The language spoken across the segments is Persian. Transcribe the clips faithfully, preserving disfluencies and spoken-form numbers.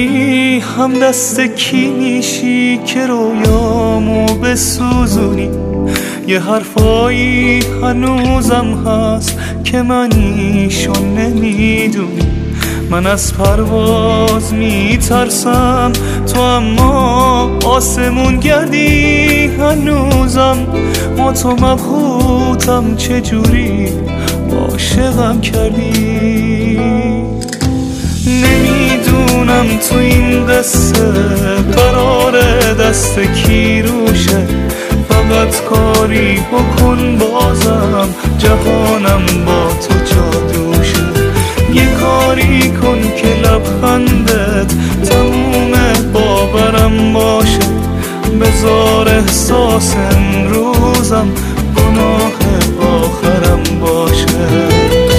بری هم دست کی میشی که رویامو بسوزونی. یه حرفایی هنوزم هست که منیشون نمیدونی. من از پرواز میترسم تو اما آسمون گردی هنوزم. ما تو مبهوتم چجوری عاشقم کردی. نمیدونم تو این قصه قرار دست کی روشه. فقط کاری بکن بازم جهانم با تو جادوشه. یه کاری کن که لبخندت تموم باورم باشه. بذار احساس امروزم گناه آخرم باشه.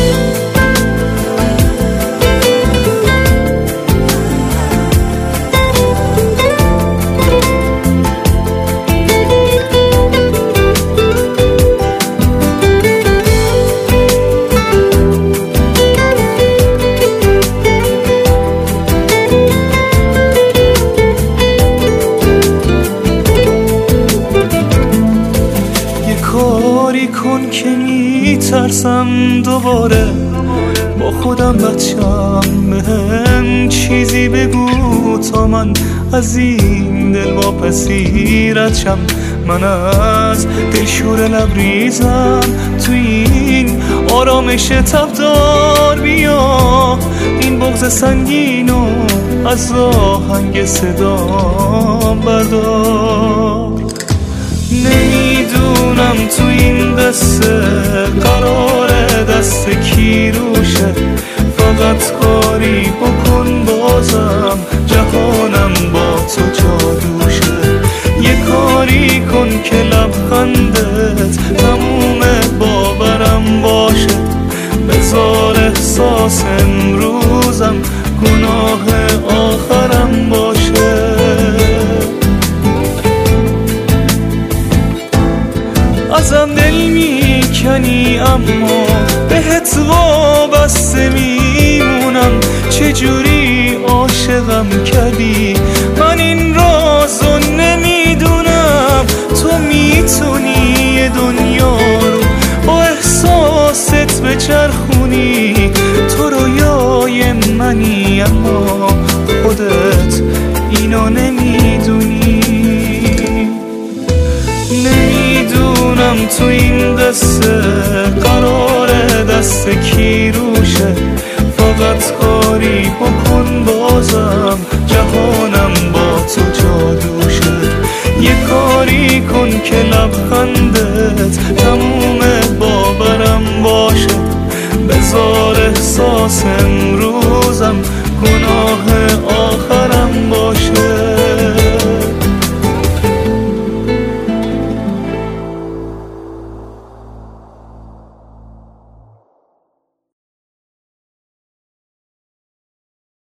کاری کن که میترسم دوباره با خودم بچم. بهم چیزی بگو تا من از این دل واپسی رد شم. من از دلشور لبریزم تو این آرامش تبدار بیا. این بغض سنگینو از آهنگ صدام بردار. نمیدونم تو این قصه قرار دست کی روشه. فقط کاری بکن بازم جهانم با تو جادوشه. یه کاری کن که لبخندت تموم باورم باشه. بذار احساس امروزم گناه آخرم باشه. ازم دل میکنی اما بهت وابسته میمونم. چجوری عاشقم کردی من این رازو نمیدونم. تو میتونی یه دنیا رو با احساست بچرخونی. تو رویای منی اما خودت اینو نمیدونی. نمیدونم تو این قصه قرار دست کی روشه. فقط کاری بکن بازم